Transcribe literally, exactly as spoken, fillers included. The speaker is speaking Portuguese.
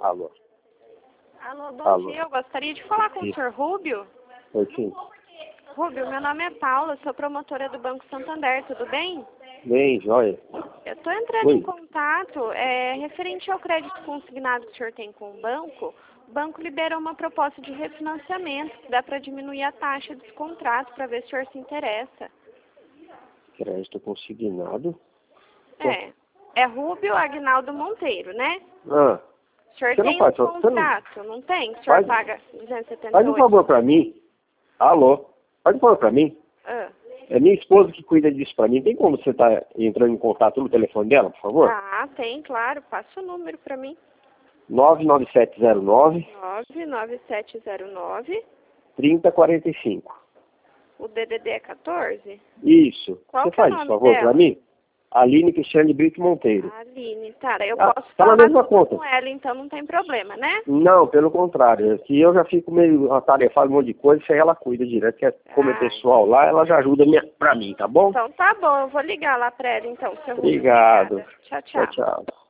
Alô. Alô, bom Alô. dia. Eu gostaria de falar com Sim. o senhor Rúbio. Oi, sim. Rúbio, meu nome é Paula, sou promotora do Banco Santander, tudo bem? Bem, joia. Eu estou entrando Oi. em contato, é, referente ao crédito consignado que o senhor tem com o banco. O banco liberou uma proposta de refinanciamento, que dá para diminuir a taxa dos contratos, para ver se o senhor se interessa. Crédito consignado. É, é Rúbio Agnaldo Monteiro, né? Ah, O senhor você não tem um faz, você não- contrato, não tem? O senhor Faz- paga duzentos e setenta e faz um oito. favor pra mim. Alô. Faz um favor pra mim. Ah. É minha esposa que cuida disso pra mim. Tem como você tá entrando em contato no telefone dela, por favor? Ah, tem, claro. Passa o número para mim. nove nove sete zero nove, nove nove sete zero nove. três zero quatro cinco. O D D D é quatorze? Isso. Qual Você que é o faz esse nome favor dela? pra mim? Aline Cristiane Brito Monteiro. Aline, cara, eu Ah, posso tá na falar mesma tudo conta. com ela, então não tem problema, né? Não, pelo contrário. Que eu já fico meio atarefado, um monte de coisa, isso aí ela cuida direto, que é, como é Ah, pessoal lá, ela já ajuda minha, pra mim, tá bom? então tá bom, eu vou ligar lá pra ela então, seu Rubens. Obrigado. Obrigada. Tchau, Tchau, tchau. tchau.